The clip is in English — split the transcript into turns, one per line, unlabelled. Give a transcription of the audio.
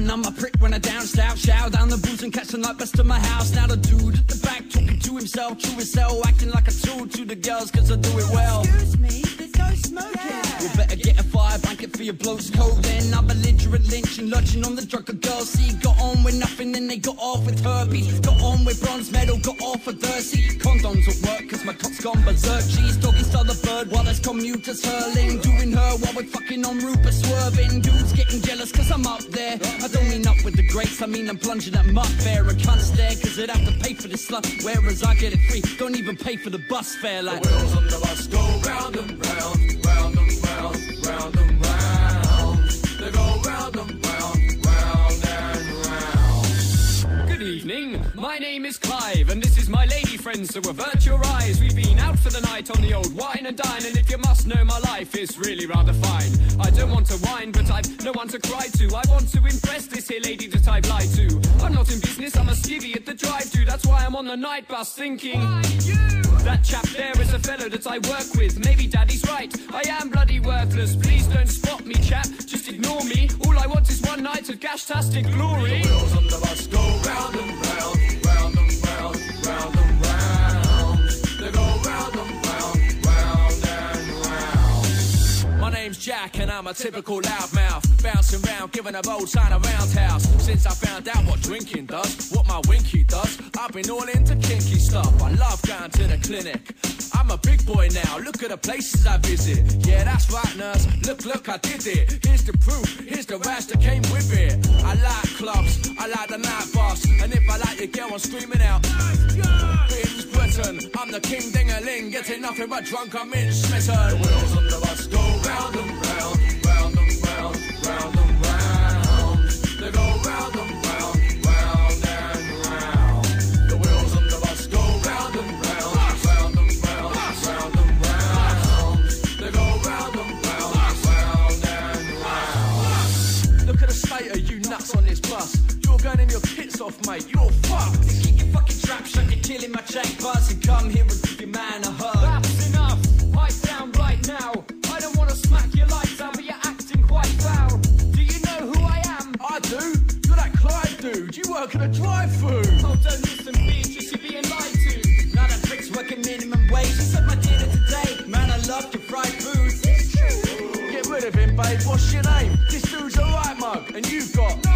then I'm a prick when I down slouch, shout down the booze and catch the night bus to my house. Now the dude at the back talking to himself, true himself, acting like a tool to the girls cause I do it well.
Excuse me, there's no smoking.
Yeah. You better get a fire blanket for your bloke's coat. Then I'm belligerent lynching, lurching on the drunker girls. See, got on with nothing, then they got off with herpes. Got on with bronze medal, got off with thirsty. Condoms at work, cause my cock's gone berserk. She's doggy style the bird while there's commuters hurling. Doing her while we're fucking on Rupert swerving. Dudes getting jealous cause I'm up there. I don't mean up with the greats, I mean I'm plunging at muck fair. I can't stare cause they'd have to pay for this slut. Whereas I get it free, don't even pay for the bus fare. Like
the wheels on the bus go round and round, round and round, round and round. They go round and round, round and round.
Good evening, my name is Clive, and this is my lady friend, so avert your eyes. We've been out for the night on the old wine and dine, and if you must know my life, it's really rather fine. I don't want to whine, but I've no one to cry to. I want to impress this here lady that I've lied to. I'm not in business, I'm a skivvy at the drive-thru. That's why I'm on the night bus thinking, why you? That chap there is a fellow that I work with. Maybe daddy's right, I am bloody worthless. Please don't spot me, chap, just ignore me. All I want is one night of gash-tastic glory.
The wheels on the bus go round and round, round and round, round and round. They go round and round, round and round.
My name's Jack and I'm a typical loudmouth, bouncing round, giving a bold sign a roundhouse. Since I found out what drinking does, what my winky does, I've been all into kinky stuff. I love going to the clinic. I'm a big boy now, look at the places I visit. Yeah, that's right, nurse, look, I did it. Here's the proof, here's the rash that came with it. I like clubs, I like the night bus, and if I like your girl, I'm screaming out, Britain's Britain, I'm the king ding-a-ling, getting nothing but drunk, I'm in smitten.
The wheels on the bus go round and round, round and round, round and round. They go round and round, round and round. The wheels on the bus go round and round, round and round, round and round. They go round and round, round and round.
Look at the state of you nuts on this bus. You're going in your tits off, mate, you're fucked.
keep your fucking trap shut, you're killing my chain buzz. And come here and give your man a hug.
That's enough, pipe down right now. I don't want to smack your lights out, but you're acting quite foul. Do you know who I am?
I do, you're that Clive dude, you work at a drive-thru.
Oh, don't listen, bitch, you're being lied to.
Now that prick's working minimum wage. He said my dinner today, man, I love your fried food.
Get rid of him, babe, what's your name? This dude's a right mug, and you've got